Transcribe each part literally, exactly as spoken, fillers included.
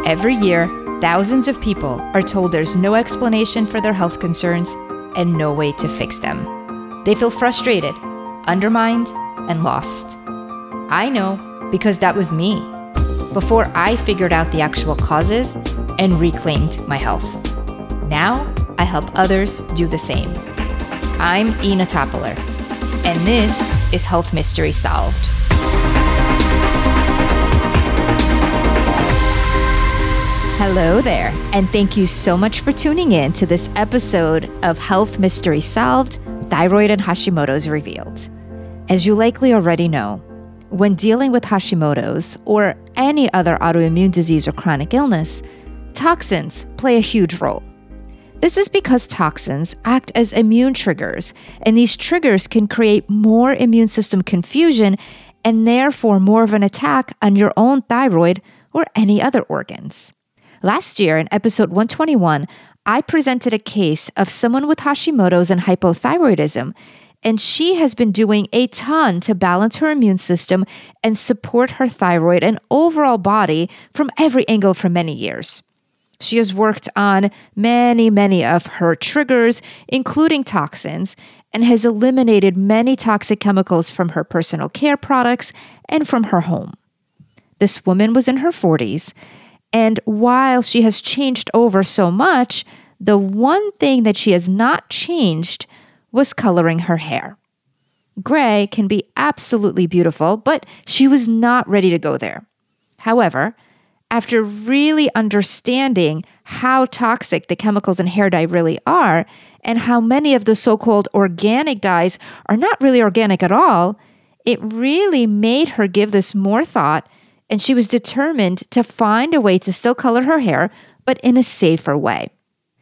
Every year, thousands of people are told there's no explanation for their health concerns and no way to fix them. They feel frustrated, undermined, and lost. I know because that was me before I figured out the actual causes and reclaimed my health. Now, I help others do the same. I'm Ina Toppler, and this is Health Mystery Solved. Hello there, and thank you so much for tuning in to this episode of Health Mystery Solved, Thyroid and Hashimoto's Revealed. As you likely already know, when dealing with Hashimoto's or any other autoimmune disease or chronic illness, toxins play a huge role. This is because toxins act as immune triggers, and these triggers can create more immune system confusion and therefore more of an attack on your own thyroid or any other organs. Last year, in episode one twenty-one, I presented a case of someone with Hashimoto's and hypothyroidism, and she has been doing a ton to balance her immune system and support her thyroid and overall body from every angle for many years. She has worked on many, many of her triggers, including toxins, and has eliminated many toxic chemicals from her personal care products and from her home. This woman was in her forties, and while she has changed over so much, the one thing that she has not changed was coloring her hair. Gray can be absolutely beautiful, but she was not ready to go there. However, after really understanding how toxic the chemicals in hair dye really are, and how many of the so-called organic dyes are not really organic at all, it really made her give this more thought, and she was determined to find a way to still color her hair, but in a safer way.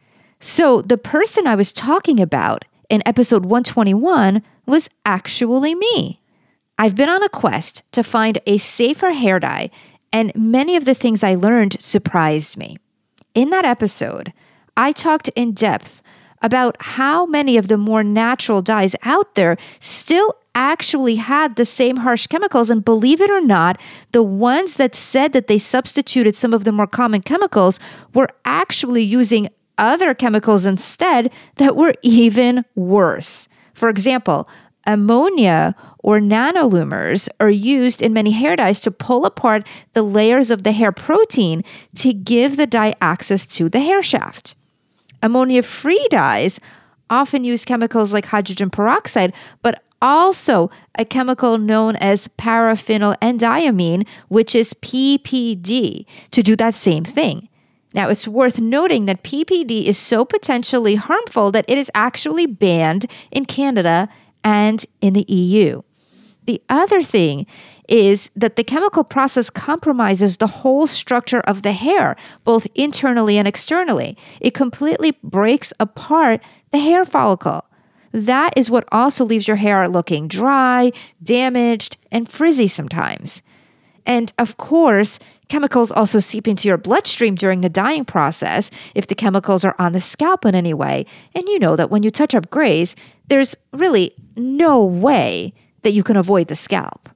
So the person I was talking about in episode one twenty-one was actually me. I've been on a quest to find a safer hair dye, and many of the things I learned surprised me. In that episode, I talked in depth about how many of the more natural dyes out there still actually had the same harsh chemicals, and believe it or not, the ones that said that they substituted some of the more common chemicals were actually using other chemicals instead that were even worse. For example, ammonia or nanolumers are used in many hair dyes to pull apart the layers of the hair protein to give the dye access to the hair shaft. Ammonia-free dyes often use chemicals like hydrogen peroxide, but also a chemical known as paraphenylendiamine, which is P P D, to do that same thing. Now, it's worth noting that P P D is so potentially harmful that it is actually banned in Canada and in the E U. The other thing is that the chemical process compromises the whole structure of the hair, both internally and externally. It completely breaks apart the hair follicle. That is what also leaves your hair looking dry, damaged, and frizzy sometimes. And of course, chemicals also seep into your bloodstream during the dyeing process if the chemicals are on the scalp in any way. And you know that when you touch up grays, there's really no way that you can avoid the scalp.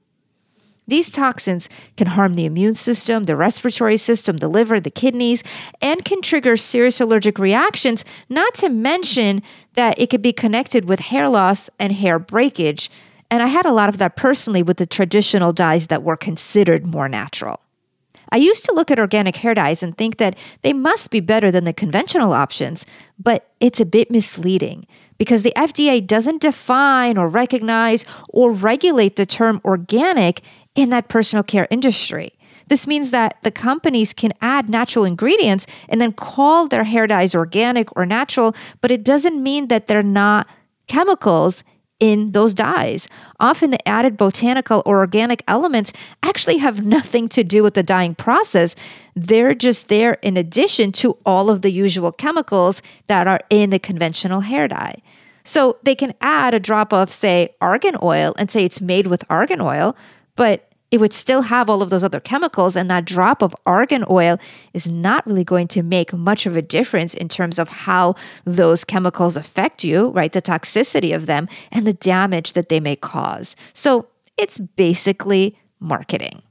These toxins can harm the immune system, the respiratory system, the liver, the kidneys, and can trigger serious allergic reactions, not to mention that it could be connected with hair loss and hair breakage. And I had a lot of that personally with the traditional dyes that were considered more natural. I used to look at organic hair dyes and think that they must be better than the conventional options, but it's a bit misleading because the F D A doesn't define or recognize or regulate the term organic in that personal care industry. This means that the companies can add natural ingredients and then call their hair dyes organic or natural, but it doesn't mean that they're not chemicals in those dyes. Often the added botanical or organic elements actually have nothing to do with the dyeing process. They're just there in addition to all of the usual chemicals that are in the conventional hair dye. So they can add a drop of, say, argan oil and say it's made with argan oil, but it would still have all of those other chemicals, and that drop of argan oil is not really going to make much of a difference in terms of how those chemicals affect you, right? The toxicity of them and the damage that they may cause. So it's basically marketing.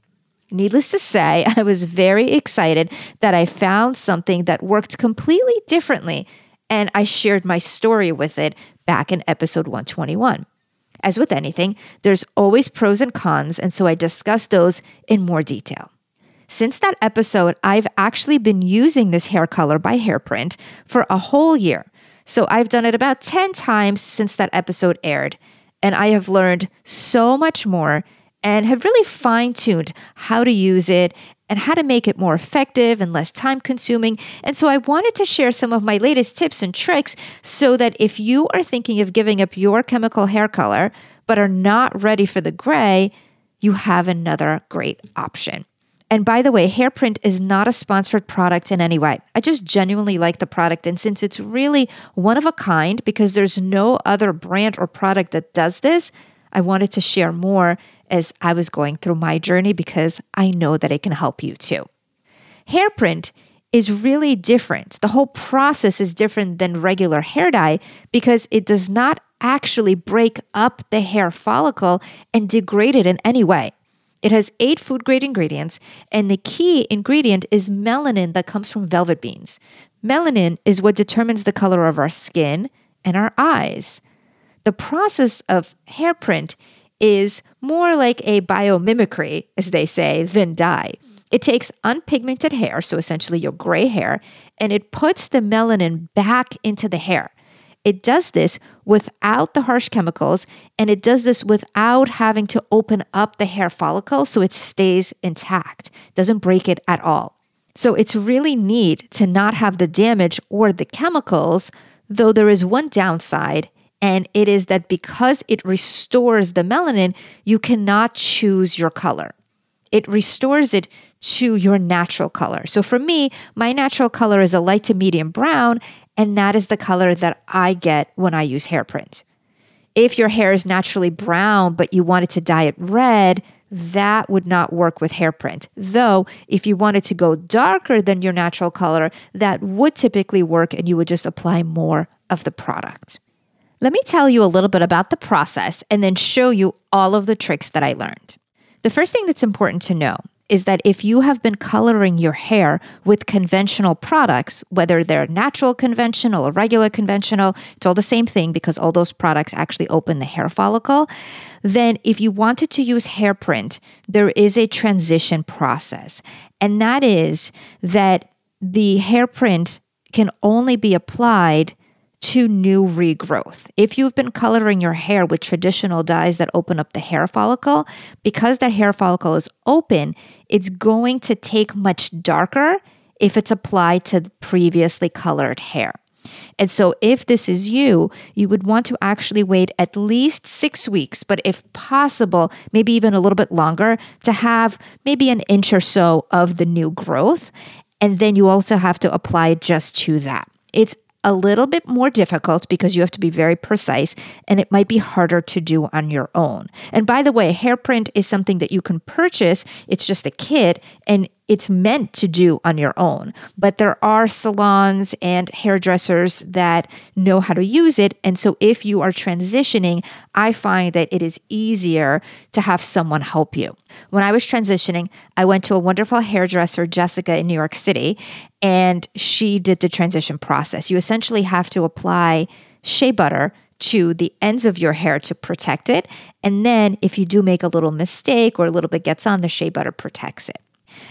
needless to say, I was very excited that I found something that worked completely differently, and I shared my story with it back in episode one twenty-one. As with anything, there's always pros and cons, and so I discussed those in more detail. Since that episode, I've actually been using this hair color by Hairprint for a whole year. So I've done it about ten times since that episode aired, and I have learned so much more and have really fine-tuned how to use it and how to make it more effective and less time-consuming. And so I wanted to share some of my latest tips and tricks so that if you are thinking of giving up your chemical hair color but are not ready for the gray, you have another great option. And by the way, Hairprint is not a sponsored product in any way. I just genuinely like the product. And since it's really one of a kind, because there's no other brand or product that does this, I wanted to share more as I was going through my journey because I know that it can help you too. Hairprint is really different. The whole process is different than regular hair dye because it does not actually break up the hair follicle and degrade it in any way. It has eight food-grade ingredients, and the key ingredient is melanin that comes from velvet beans. Melanin is what determines the color of our skin and our eyes. The process of Hairprint is more like a biomimicry, as they say, than dye. It takes unpigmented hair, so essentially your gray hair, and it puts the melanin back into the hair. It does this without the harsh chemicals, and it does this without having to open up the hair follicle so it stays intact. It doesn't break it at all. So it's really neat to not have the damage or the chemicals, though there is one downside, and it is that because it restores the melanin, you cannot choose your color. It restores it to your natural color. So for me, my natural color is a light to medium brown, and that is the color that I get when I use Hairprint. If your hair is naturally brown, but you wanted to dye it red, that would not work with Hairprint. Though, if you wanted to go darker than your natural color, that would typically work, and you would just apply more of the product. Let me tell you a little bit about the process and then show you all of the tricks that I learned. The first thing that's important to know is that if you have been coloring your hair with conventional products, whether they're natural conventional or regular conventional, it's all the same thing because all those products actually open the hair follicle, then if you wanted to use Hairprint, there is a transition process. And that is that the Hairprint can only be applied to new regrowth. If you've been coloring your hair with traditional dyes that open up the hair follicle, because that hair follicle is open, it's going to take much darker if it's applied to previously colored hair. And so if this is you, you would want to actually wait at least six weeks, but if possible, maybe even a little bit longer to have maybe an inch or so of the new growth. And then you also have to apply just to that. It's a little bit more difficult because you have to be very precise, and it might be harder to do on your own. And by the way, Hairprint is something that you can purchase. It's just a kit, and it's meant to do on your own. But there are salons and hairdressers that know how to use it. And so if you are transitioning, I find that it is easier to have someone help you. When I was transitioning, I went to a wonderful hairdresser, Jessica, in New York City, and she did the transition process. You essentially have to apply shea butter to the ends of your hair to protect it. And then if you do make a little mistake or a little bit gets on, the shea butter protects it.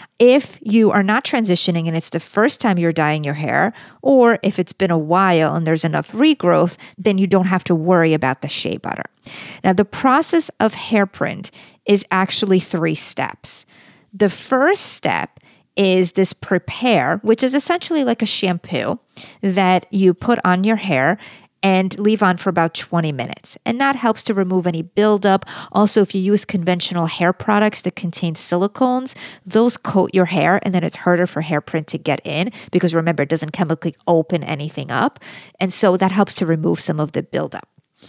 If you are not transitioning and it's the first time you're dyeing your hair, or if it's been a while and there's enough regrowth, then you don't have to worry about the shea butter. Now, the process of Hairprint is actually three steps. The first step is this prepare, which is essentially like a shampoo that you put on your hair and leave on for about twenty minutes. And that helps to remove any buildup. Also, if you use conventional hair products that contain silicones, those coat your hair and then it's harder for Hairprint to get in because remember, it doesn't chemically open anything up. And so that helps to remove some of the buildup.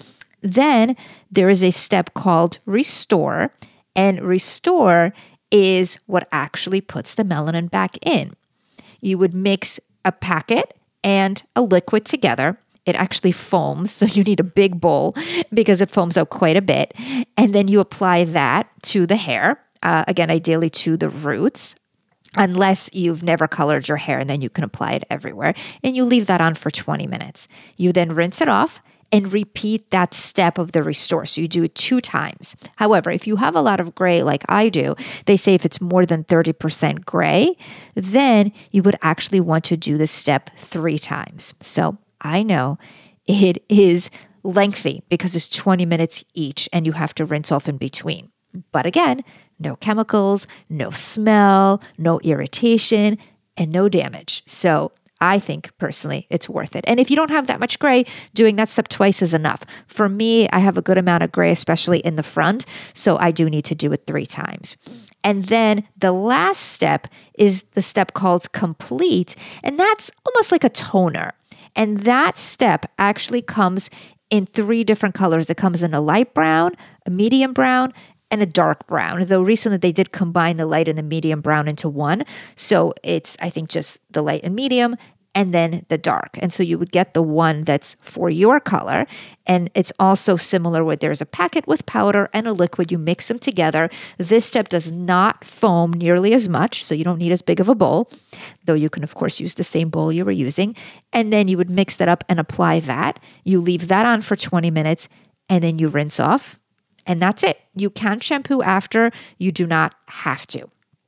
Then there is a step called restore, and restore is what actually puts the melanin back in. You would mix a packet and a liquid together. It actually foams, so you need a big bowl because it foams out quite a bit. And then you apply that to the hair. uh, again, ideally to the roots, unless you've never colored your hair, and then you can apply it everywhere. And you leave that on for twenty minutes. You then rinse it off and repeat that step of the restore. So you do it two times. However, if you have a lot of gray like I do, they say if it's more than thirty percent gray, then you would actually want to do this step three times. So I know it is lengthy because it's twenty minutes each and you have to rinse off in between. But again, no chemicals, no smell, no irritation, and no damage. So I think personally it's worth it. And if you don't have that much gray, doing that step twice is enough. For me, I have a good amount of gray, especially in the front, so I do need to do it three times. And then the last step is the step called complete, and that's almost like a toner. And that step actually comes in three different colors. It comes in a light brown, a medium brown, and a dark brown, though recently they did combine the light and the medium brown into one. So it's, I think, just the light and medium and then the dark. And so you would get the one that's for your color. And it's also similar where there's a packet with powder and a liquid. You mix them together. This step does not foam nearly as much, so you don't need as big of a bowl, though you can, of course, use the same bowl you were using. And then you would mix that up and apply that. You leave that on for twenty minutes, and then you rinse off. And that's it. You can shampoo after. You do not have to.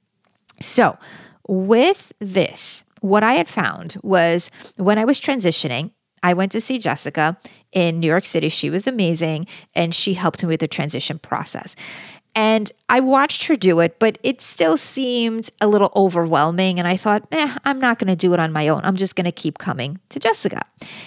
So with this, what I had found was when I was transitioning, I went to see Jessica in New York City. She was amazing, and she helped me with the transition process. And I watched her do it, but it still seemed a little overwhelming. And I thought, eh, I'm not going to do it on my own. I'm just going to keep coming to Jessica.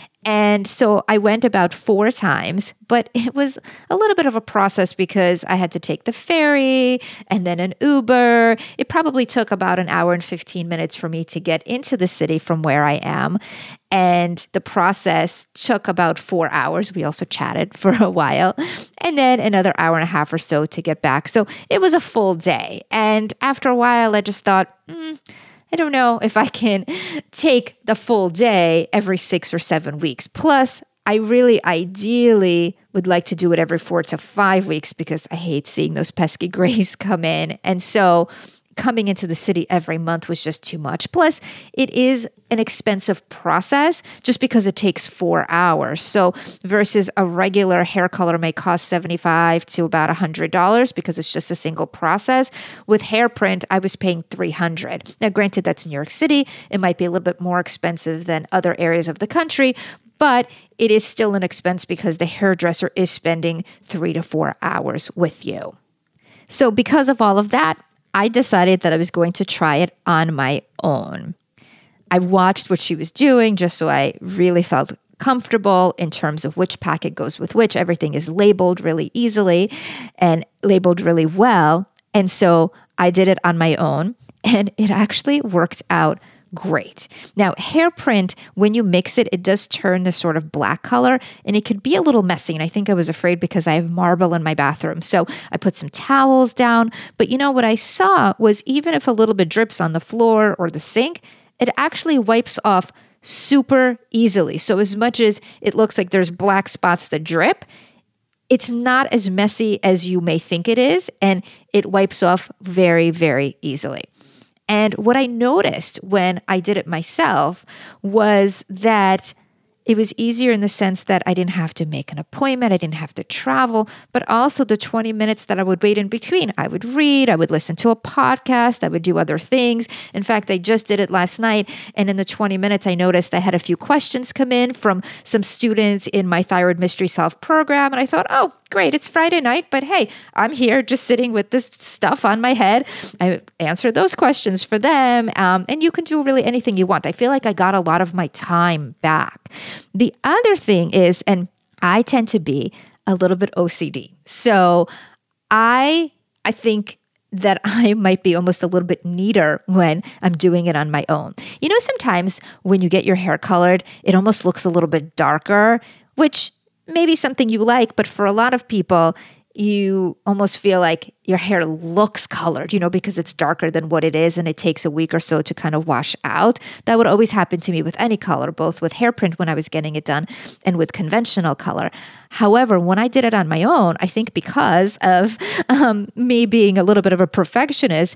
And so I went about four times, but it was a little bit of a process because I had to take the ferry and then an Uber. It probably took about an hour and fifteen minutes for me to get into the city from where I am. And the process took about four hours. We also chatted for a while, and then another hour and a half or so to get back. So it was a full day. And after a while, I just thought, mm, I don't know if I can take the full day every six or seven weeks. Plus, I really ideally would like to do it every four to five weeks because I hate seeing those pesky grays come in. And so coming into the city every month was just too much. Plus, it is an expensive process just because it takes four hours. So versus a regular hair color may cost seventy-five to about one hundred dollars because it's just a single process. With hair print, I was paying three hundred dollars. Now, granted, that's in New York City. It might be a little bit more expensive than other areas of the country, but it is still an expense because the hairdresser is spending three to four hours with you. So because of all of that, I decided that I was going to try it on my own. I watched what she was doing just so I really felt comfortable in terms of which packet goes with which. Everything is labeled really easily and labeled really well. And so I did it on my own, and it actually worked out great. Now, hair print, when you mix it, it does turn this sort of black color, and it could be a little messy. And I think I was afraid because I have marble in my bathroom. So I put some towels down. But you know, what I saw was even if a little bit drips on the floor or the sink, it actually wipes off super easily. So as much as it looks like there's black spots that drip, it's not as messy as you may think it is, and it wipes off very, very easily. And what I noticed when I did it myself was that it was easier in the sense that I didn't have to make an appointment, I didn't have to travel, but also the twenty minutes that I would wait in between. I would read, I would listen to a podcast, I would do other things. In fact, I just did it last night, and in the twenty minutes, I noticed I had a few questions come in from some students in my Thyroid Mystery Solved program, and I thought, oh, great, it's Friday night, but hey, I'm here just sitting with this stuff on my head. I answered those questions for them, um, and you can do really anything you want. I feel like I got a lot of my time back. The other thing is, and I tend to be a little bit O C D, so I I think that I might be almost a little bit neater when I'm doing it on my own. You know, sometimes when you get your hair colored, it almost looks a little bit darker, which maybe something you like, but for a lot of people, you almost feel like your hair looks colored, you know, because it's darker than what it is and it takes a week or so to kind of wash out. That would always happen to me with any color, both with hair print when I was getting it done and with conventional color. However, when I did it on my own, I think because of um, me being a little bit of a perfectionist,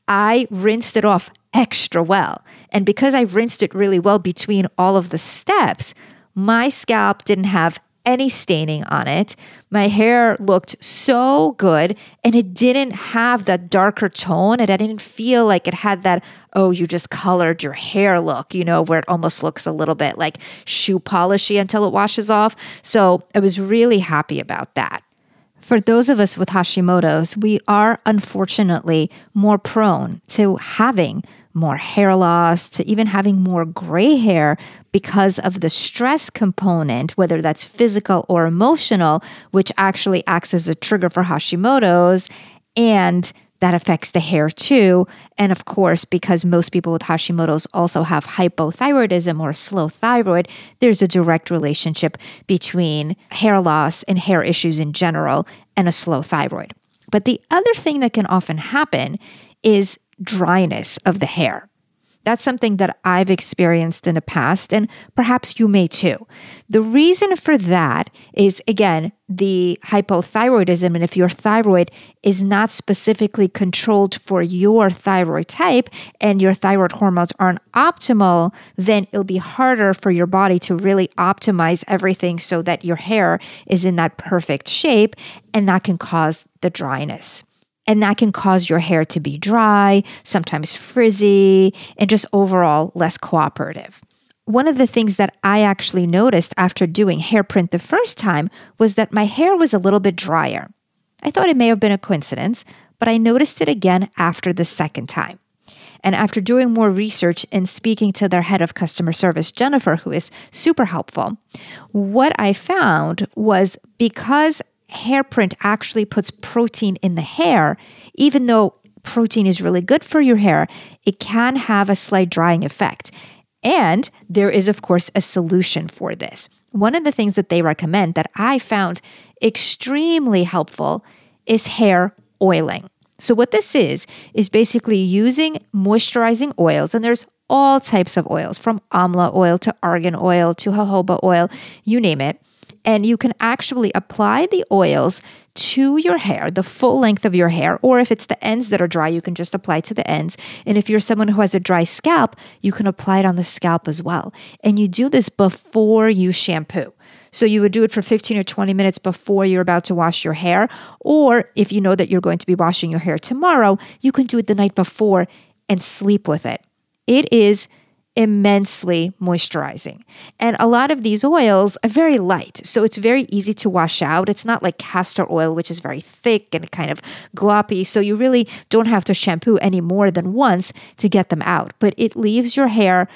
I rinsed it off extra well. And because I rinsed it really well between all of the steps, my scalp didn't have any staining on it. My hair looked so good and it didn't have that darker tone. And I didn't feel like it had that, oh, you just colored your hair look, you know, where it almost looks a little bit like shoe polishy until it washes off. So I was really happy about that. For those of us with Hashimoto's, we are unfortunately more prone to having more hair loss, to even having more gray hair because of the stress component, whether that's physical or emotional, which actually acts as a trigger for Hashimoto's, and that affects the hair too. And of course, because most people with Hashimoto's also have hypothyroidism or slow thyroid, there's a direct relationship between hair loss and hair issues in general and a slow thyroid. But the other thing that can often happen is dryness of the hair. That's something that I've experienced in the past, and perhaps you may too. The reason for that is, again, the hypothyroidism. And if your thyroid is not specifically controlled for your thyroid type and your thyroid hormones aren't optimal, then it'll be harder for your body to really optimize everything so that your hair is in that perfect shape, and that can cause the dryness. And that can cause your hair to be dry, sometimes frizzy, and just overall less cooperative. One of the things that I actually noticed after doing hair print the first time was that my hair was a little bit drier. I thought it may have been a coincidence, but I noticed it again after the second time. And after doing more research and speaking to their head of customer service, Jennifer, who is super helpful, what I found was because hair print actually puts protein in the hair, even though protein is really good for your hair, it can have a slight drying effect. And there is, of course, a solution for this. One of the things that they recommend that I found extremely helpful is hair oiling. So what this is, is basically using moisturizing oils, and there's all types of oils, from amla oil to argan oil to jojoba oil, you name it. And you can actually apply the oils to your hair, the full length of your hair, or if it's the ends that are dry, you can just apply to the ends. And if you're someone who has a dry scalp, you can apply it on the scalp as well. And you do this before you shampoo. So you would do it for fifteen or twenty minutes before you're about to wash your hair. Or if you know that you're going to be washing your hair tomorrow, you can do it the night before and sleep with it. It is immensely moisturizing. And a lot of these oils are very light, so it's very easy to wash out. It's not like castor oil, which is very thick and kind of gloppy, so you really don't have to shampoo any more than once to get them out. But it leaves your hair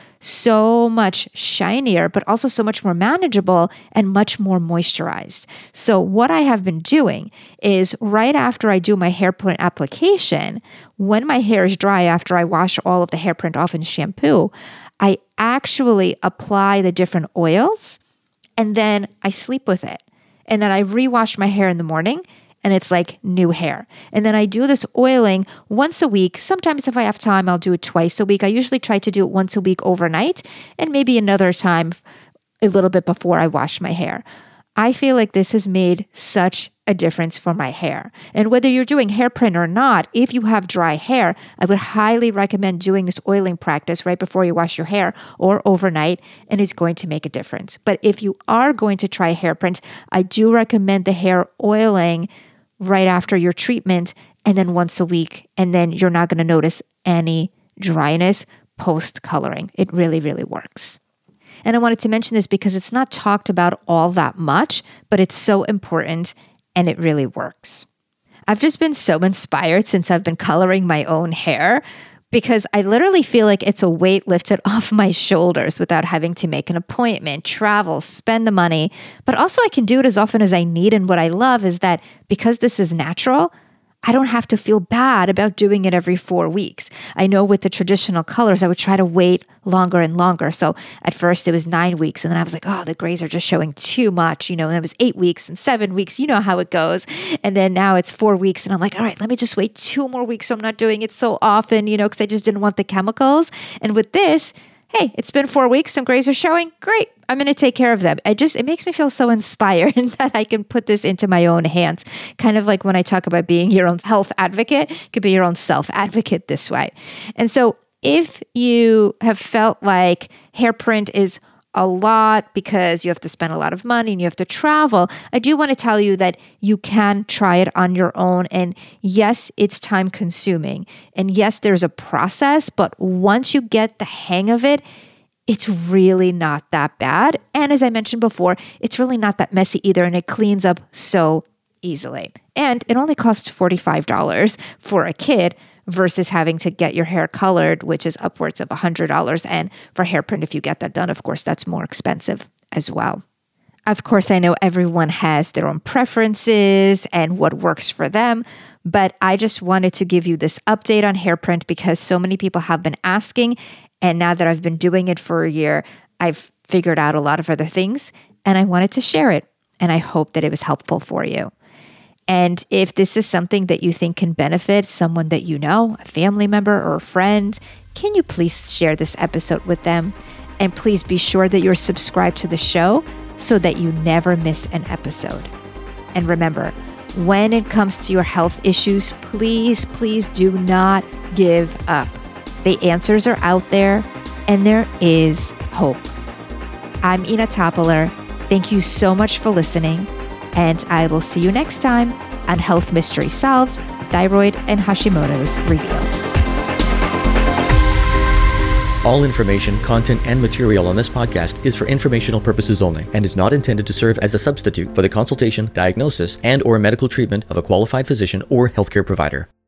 so much shinier, but also so much more manageable and much more moisturized. So what I have been doing is right after I do my hair print application, when my hair is dry after I wash all of the hair print off and shampoo, I actually apply the different oils and then I sleep with it. And then I rewash my hair in the morning and it's like new hair. And then I do this oiling once a week. Sometimes if I have time, I'll do it twice a week. I usually try to do it once a week overnight and maybe another time a little bit before I wash my hair. I feel like this has made such a difference for my hair. And whether you're doing hair print or not, if you have dry hair, I would highly recommend doing this oiling practice right before you wash your hair or overnight, and it's going to make a difference. But if you are going to try hair print, I do recommend the hair oiling right after your treatment and then once a week, and then you're not going to notice any dryness post-coloring. It really, really works. And I wanted to mention this because it's not talked about all that much, but it's so important and it really works. I've just been so inspired since I've been coloring my own hair because I literally feel like it's a weight lifted off my shoulders without having to make an appointment, travel, spend the money. But also I can do it as often as I need. And what I love is that because this is natural, I don't have to feel bad about doing it every four weeks. I know with the traditional colors, I would try to wait longer and longer. So at first it was nine weeks. And then I was like, oh, the grays are just showing too much, you know, and it was eight weeks and seven weeks. You know how it goes. And then now it's four weeks. And I'm like, all right, let me just wait two more weeks so I'm not doing it so often, you know, because I just didn't want the chemicals. And with this, hey, it's been four weeks. Some grays are showing. Great. I'm going to take care of them. I just, it makes me feel so inspired that I can put this into my own hands. Kind of like when I talk about being your own health advocate, you could be your own self advocate this way. And so if you have felt like hair print is a lot because you have to spend a lot of money and you have to travel, I do want to tell you that you can try it on your own. And yes, it's time consuming. And yes, there's a process, but once you get the hang of it, it's really not that bad. And as I mentioned before, it's really not that messy either. And it cleans up so easily. And it only costs forty-five dollars for a kid versus having to get your hair colored, which is upwards of one hundred dollars. And for hair print, if you get that done, of course, that's more expensive as well. Of course, I know everyone has their own preferences and what works for them, but I just wanted to give you this update on hair print because so many people have been asking. And now that I've been doing it for a year, I've figured out a lot of other things and I wanted to share it. And I hope that it was helpful for you. And if this is something that you think can benefit someone that you know, a family member or a friend, can you please share this episode with them? And please be sure that you're subscribed to the show so that you never miss an episode. And remember, when it comes to your health issues, please, please do not give up. The answers are out there and there is hope. I'm Ina Topoler. Thank you so much for listening. And I will see you next time on Health Mystery Solved, Thyroid and Hashimoto's Revealed. All information, content, and material on this podcast is for informational purposes only and is not intended to serve as a substitute for the consultation, diagnosis, and or medical treatment of a qualified physician or healthcare provider.